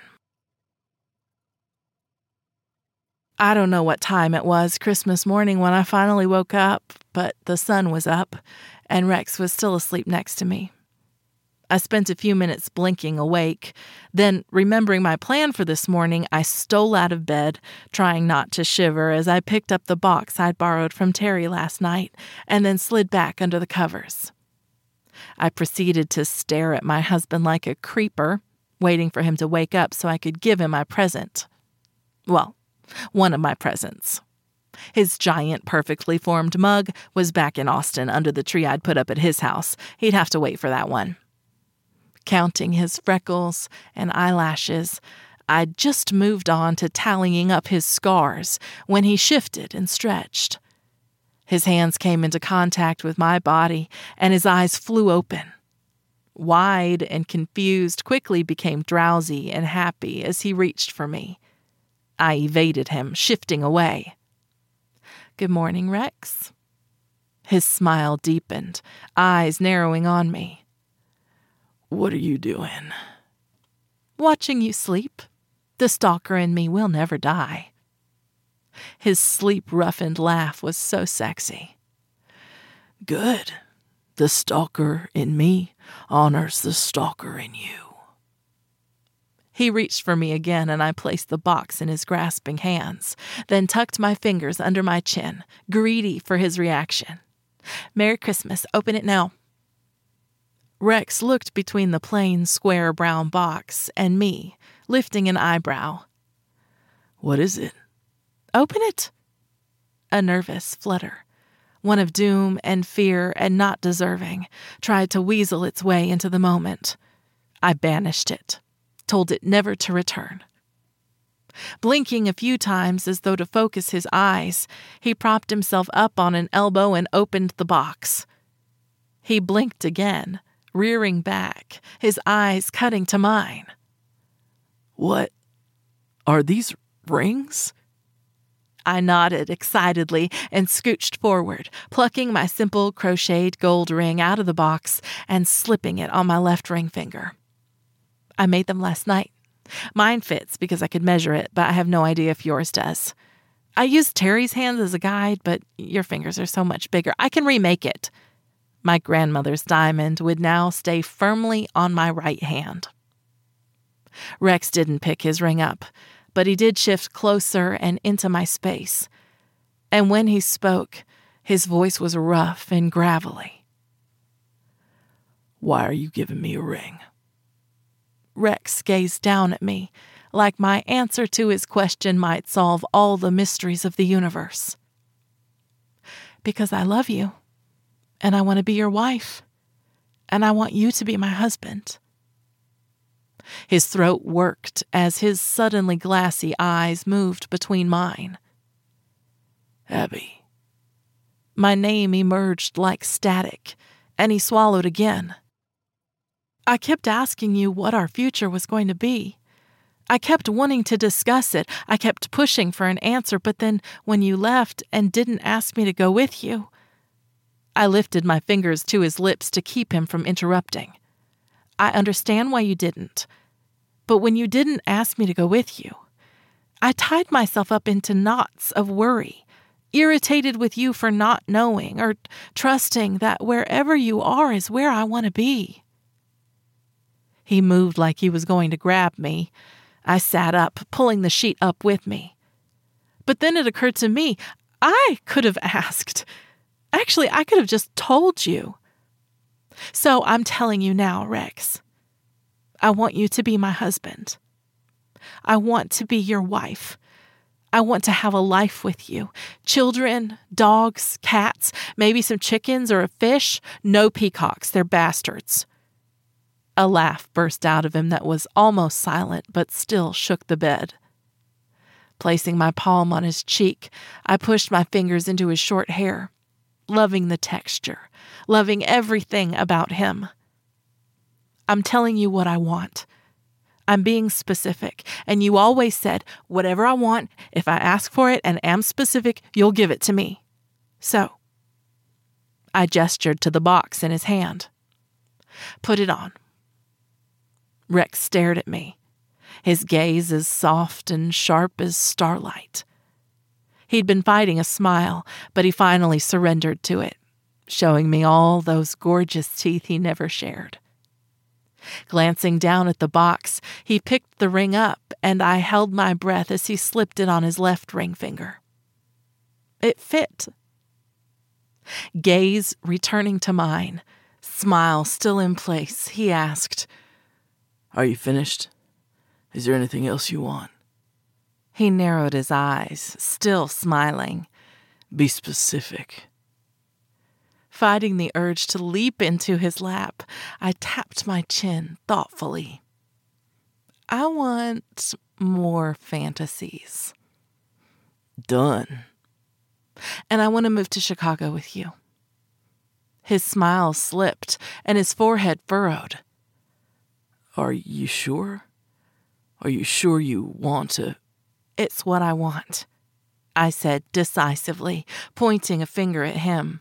I don't know what time it was Christmas morning when I finally woke up, but the sun was up, and Rex was still asleep next to me. I spent a few minutes blinking awake. Then, remembering my plan for this morning, I stole out of bed, trying not to shiver as I picked up the box I'd borrowed from Terry last night, and then slid back under the covers. I proceeded to stare at my husband like a creeper, waiting for him to wake up so I could give him my present. Well, one of my presents. His giant, perfectly formed mug was back in Austin under the tree I'd put up at his house. He'd have to wait for that one. Counting his freckles and eyelashes, I'd just moved on to tallying up his scars when he shifted and stretched. His hands came into contact with my body, and his eyes flew open. Wide and confused, quickly became drowsy and happy as he reached for me. I evaded him, shifting away. "Good morning, Rex." His smile deepened, eyes narrowing on me. "What are you doing?" "Watching you sleep. The stalker in me will never die." His sleep-roughened laugh was so sexy. "Good. The stalker in me honors the stalker in you." He reached for me again, and I placed the box in his grasping hands, then tucked my fingers under my chin, greedy for his reaction. "Merry Christmas. Open it now." Rex looked between the plain, square brown box and me, lifting an eyebrow. "What is it?" "Open it." A nervous flutter, one of doom and fear and not deserving, tried to weasel its way into the moment. I banished it, told it never to return. Blinking a few times as though to focus his eyes, he propped himself up on an elbow and opened the box. He blinked again, rearing back, his eyes cutting to mine. "What? Are these rings?" I nodded excitedly and scooched forward, plucking my simple crocheted gold ring out of the box and slipping it on my left ring finger. "I made them last night. Mine fits because I could measure it, but I have no idea if yours does. I used Terry's hands as a guide, but your fingers are so much bigger. I can remake it." My grandmother's diamond would now stay firmly on my right hand. Rex didn't pick his ring up, but he did shift closer and into my space. And when he spoke, his voice was rough and gravelly. "Why are you giving me a ring?" Rex gazed down at me, like my answer to his question might solve all the mysteries of the universe. "Because I love you, and I want to be your wife, and I want you to be my husband." His throat worked as his suddenly glassy eyes moved between mine. "Abby." My name emerged like static, and he swallowed again. "I kept asking you what our future was going to be. I kept wanting to discuss it. I kept pushing for an answer, but then when you left and didn't ask me to go with you..." I lifted my fingers to his lips to keep him from interrupting. "I understand why you didn't. But when you didn't ask me to go with you, I tied myself up into knots of worry, irritated with you for not knowing or trusting that wherever you are is where I want to be." He moved like he was going to grab me. I sat up, pulling the sheet up with me. But then it occurred to me, I could have asked. Actually, I could have just told you. So I'm telling you now, Rex. I want you to be my husband. I want to be your wife. I want to have a life with you. Children, dogs, cats, maybe some chickens or a fish. No peacocks, they're bastards. A laugh burst out of him that was almost silent, but still shook the bed. Placing my palm on his cheek, I pushed my fingers into his short hair, loving the texture, loving everything about him. I'm telling you what I want. I'm being specific, and you always said, whatever I want, if I ask for it and am specific, you'll give it to me. So, I gestured to the box in his hand. Put it on. Rex stared at me, his gaze as soft and sharp as starlight. He'd been fighting a smile, but he finally surrendered to it, showing me all those gorgeous teeth he never shared. Glancing down at the box, he picked the ring up, and I held my breath as he slipped it on his left ring finger. It fit. Gaze returning to mine, smile still in place, he asked, "Are you finished? Is there anything else you want?" He narrowed his eyes, still smiling. "Be specific." Fighting the urge to leap into his lap, I tapped my chin thoughtfully. "I want more fantasies." "Done." "And I want to move to Chicago with you." His smile slipped, and his forehead furrowed. "Are you sure? Are you sure you want to?" "It's what I want," I said decisively, pointing a finger at him.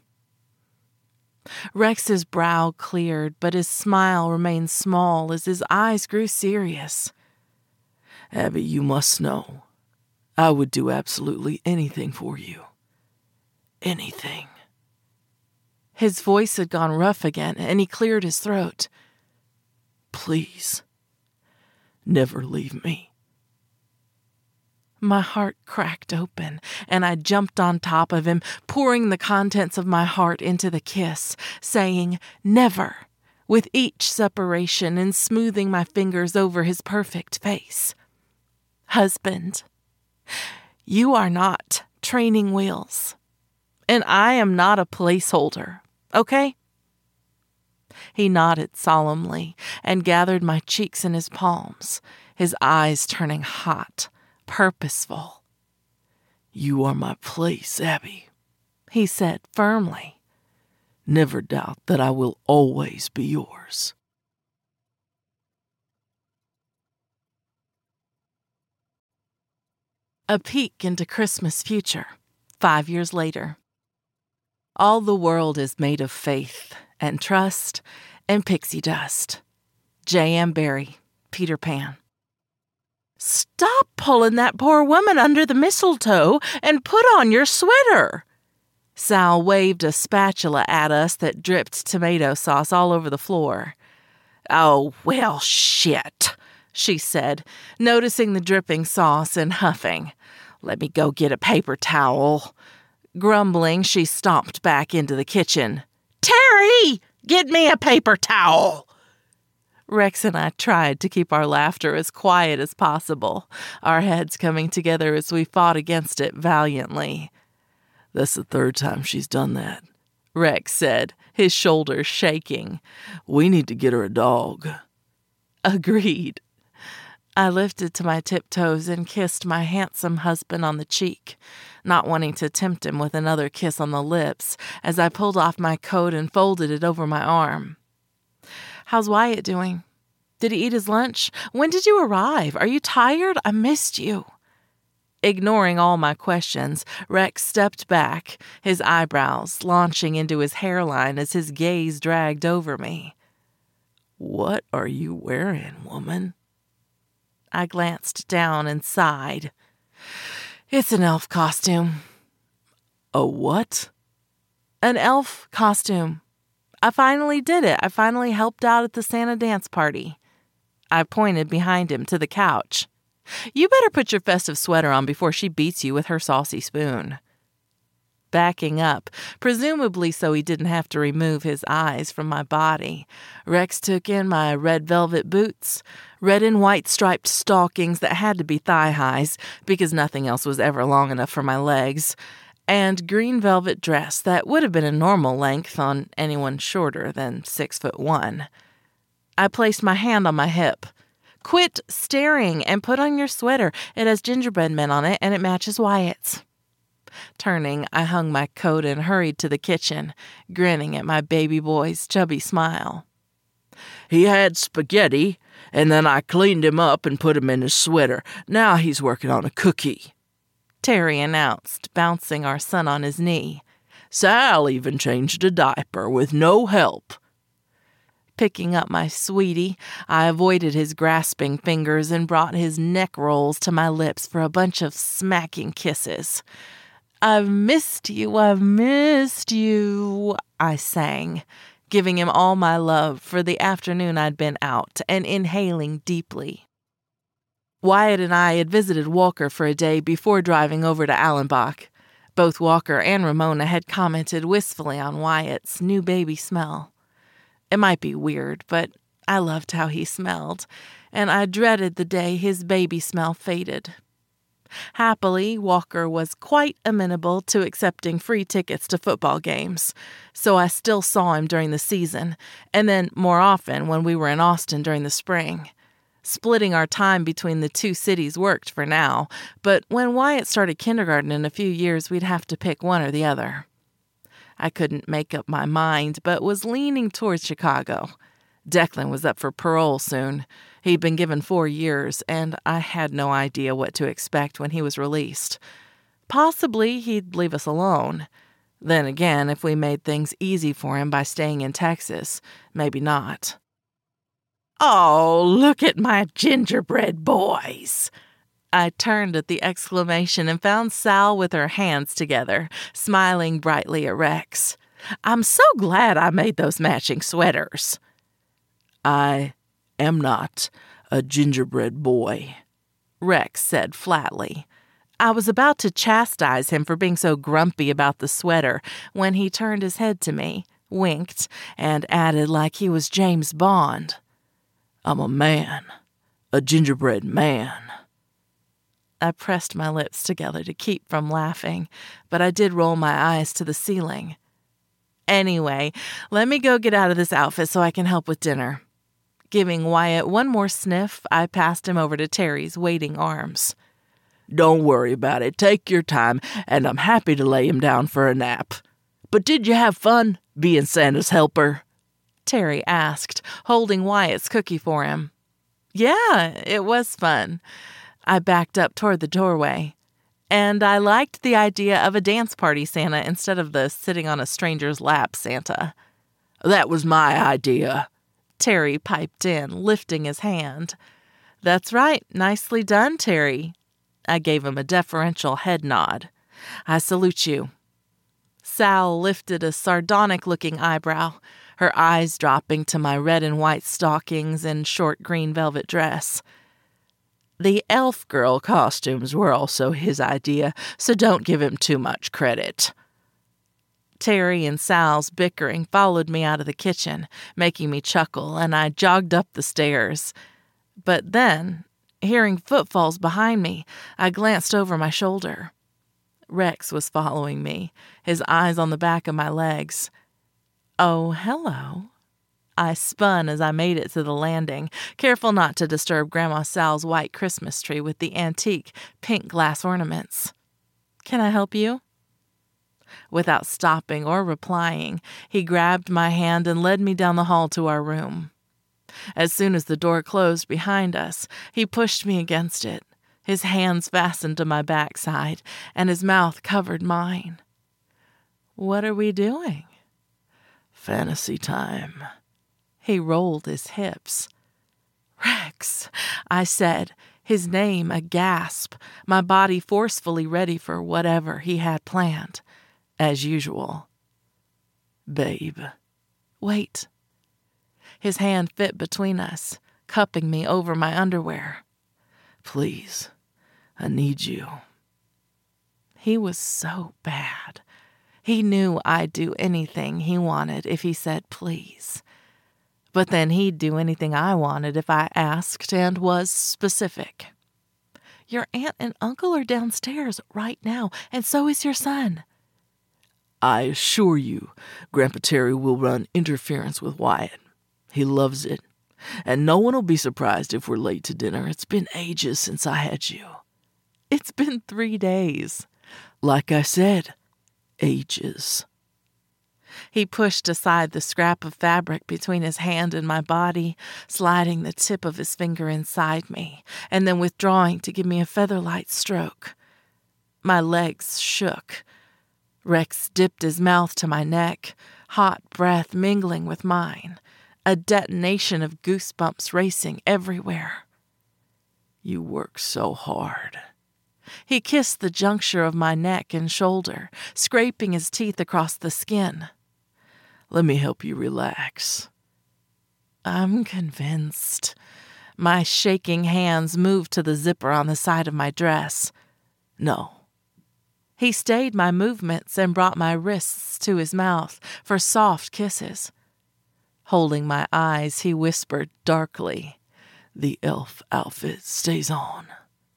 Rex's brow cleared, but his smile remained small as his eyes grew serious. "Abby, you must know, I would do absolutely anything for you. Anything." His voice had gone rough again, and he cleared his throat. "Please, never leave me." My heart cracked open, and I jumped on top of him, pouring the contents of my heart into the kiss, saying, "Never," with each separation and smoothing my fingers over his perfect face. "Husband, you are not training wheels, and I am not a placeholder, okay?" He nodded solemnly and gathered my cheeks in his palms, his eyes turning hot, purposeful. "You are my place, Abby," he said firmly. "Never doubt that I will always be yours." A peek into Christmas future, five years later. All the world is made of faith and trust and pixie dust. J M. Barrie, Peter Pan. "Stop pulling that poor woman under the mistletoe and put on your sweater." Sal waved a spatula at us that dripped tomato sauce all over the floor. "Oh, well, shit," she said, noticing the dripping sauce and huffing. "Let me go get a paper towel." Grumbling, she stomped back into the kitchen. "Terry, get me a paper towel." Rex and I tried to keep our laughter as quiet as possible, our heads coming together as we fought against it valiantly. "That's the third time she's done that," Rex said, his shoulders shaking. "We need to get her a dog." Agreed. I lifted to my tiptoes and kissed my handsome husband on the cheek, not wanting to tempt him with another kiss on the lips as I pulled off my coat and folded it over my arm. "How's Wyatt doing? Did he eat his lunch? When did you arrive? Are you tired? I missed you." Ignoring all my questions, Rex stepped back, his eyebrows launching into his hairline as his gaze dragged over me. "What are you wearing, woman?" I glanced down and sighed. "It's an elf costume." "A what?" "An elf costume. I finally did it. I finally helped out at the Santa dance party." I pointed behind him to the couch. "You better put your festive sweater on before she beats you with her saucy spoon." Backing up, presumably so he didn't have to remove his eyes from my body, Rex took in my red velvet boots, red and white striped stockings that had to be thigh-highs because nothing else was ever long enough for my legs, and green velvet dress that would have been a normal length on anyone shorter than six foot one. I placed my hand on my hip. "Quit staring and put on your sweater. It has gingerbread men on it and it matches Wyatt's." Turning, I hung my coat and hurried to the kitchen, grinning at my baby boy's chubby smile. "He had spaghetti, and then I cleaned him up and put him in his sweater. Now he's working on a cookie," Terry announced, bouncing our son on his knee. "Sal even changed a diaper with no help." Picking up my sweetie, I avoided his grasping fingers and brought his neck rolls to my lips for a bunch of smacking kisses. "I've missed you, I've missed you," I sang, giving him all my love for the afternoon I'd been out and inhaling deeply. Wyatt and I had visited Walker for a day before driving over to Allenbach. Both Walker and Ramona had commented wistfully on Wyatt's new baby smell. It might be weird, but I loved how he smelled, and I dreaded the day his baby smell faded. Happily, Walker was quite amenable to accepting free tickets to football games, so I still saw him during the season, and then more often when we were in Austin during the spring. Splitting our time between the two cities worked for now, but when Wyatt started kindergarten in a few years, we'd have to pick one or the other. I couldn't make up my mind, but was leaning towards Chicago. Declan was up for parole soon. He'd been given four years, and I had no idea what to expect when he was released. Possibly he'd leave us alone. Then again, if we made things easy for him by staying in Texas, maybe not. "Oh, look at my gingerbread boys!" I turned at the exclamation and found Sal with her hands together, smiling brightly at Rex. "I'm so glad I made those matching sweaters." "I am not a gingerbread boy," Rex said flatly. I was about to chastise him for being so grumpy about the sweater when he turned his head to me, winked, and added like he was James Bond. "I'm a man, a gingerbread man." I pressed my lips together to keep from laughing, but I did roll my eyes to the ceiling. "Anyway, let me go get out of this outfit so I can help with dinner." Giving Wyatt one more sniff, I passed him over to Terry's waiting arms. "Don't worry about it. Take your time, and I'm happy to lay him down for a nap. But did you have fun being Santa's helper?" Terry asked, holding Wyatt's cookie for him. "Yeah, it was fun." I backed up toward the doorway. And I liked the idea of a dance party Santa instead of the sitting on a stranger's lap Santa. "That was my idea," Terry piped in, lifting his hand. "That's right. Nicely done, Terry." I gave him a deferential head nod. "I salute you." Sal lifted a sardonic-looking eyebrow, her eyes dropping to my red and white stockings and short green velvet dress. "The elf girl costumes were also his idea, so don't give him too much credit." Terry and Sal's bickering followed me out of the kitchen, making me chuckle, and I jogged up the stairs. But then, hearing footfalls behind me, I glanced over my shoulder. Rex was following me, his eyes on the back of my legs. "Oh, hello." I spun as I made it to the landing, careful not to disturb Grandma Sal's white Christmas tree with the antique pink glass ornaments. "Can I help you?" Without stopping or replying, he grabbed my hand and led me down the hall to our room. As soon as the door closed behind us, he pushed me against it, his hands fastened to my backside, and his mouth covered mine. "What are we doing?" "Fantasy time." He rolled his hips. "Rex," I said, his name a gasp, my body forcefully ready for whatever he had planned, as usual. "Babe." "Wait." His hand fit between us, cupping me over my underwear. Please, I need you. He was so bad. He knew I'd do anything he wanted if he said please. But then he'd do anything I wanted if I asked and was specific. Your aunt and uncle are downstairs right now, and so is your son. I assure you, Grandpa Terry will run interference with Wyatt. He loves it. And no one will be surprised if we're late to dinner. It's been ages since I had you. It's been three days. Like I said, ages. He pushed aside the scrap of fabric between his hand and my body, sliding the tip of his finger inside me, and then withdrawing to give me a feather-light stroke. My legs shook. Rex dipped his mouth to my neck, hot breath mingling with mine, a detonation of goosebumps racing everywhere. You work so hard. He kissed the juncture of my neck and shoulder, scraping his teeth across the skin. Let me help you relax. I'm convinced. My shaking hands moved to the zipper on the side of my dress. No. He stayed my movements and brought my wrists to his mouth for soft kisses. Holding my eyes, he whispered darkly, The elf outfit stays on.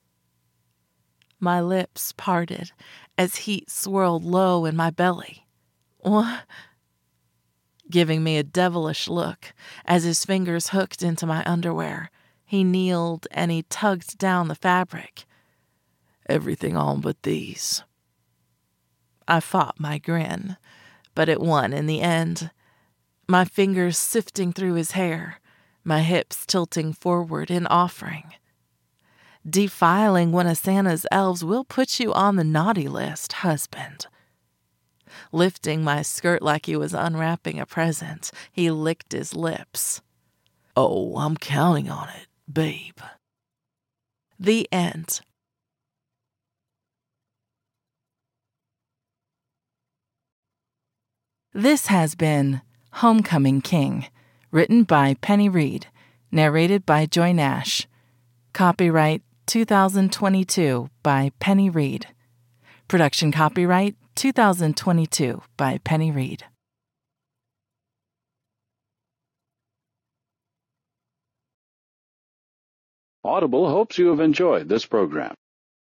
My lips parted as heat swirled low in my belly. What? Giving me a devilish look as his fingers hooked into my underwear, he kneeled and he tugged down the fabric. Everything on but these. I fought my grin, but it won in the end. My fingers sifting through his hair, my hips tilting forward in offering. Defiling one of Santa's elves will put you on the naughty list, husband. Lifting my skirt like he was unwrapping a present, he licked his lips. Oh, I'm counting on it, babe. The end. This has been Homecoming King, written by Penny Reed, narrated by Joy Nash. Copyright two thousand twenty-two by Penny Reed. Production copyright two thousand twenty-two by Penny Reed. Audible hopes you have enjoyed this program.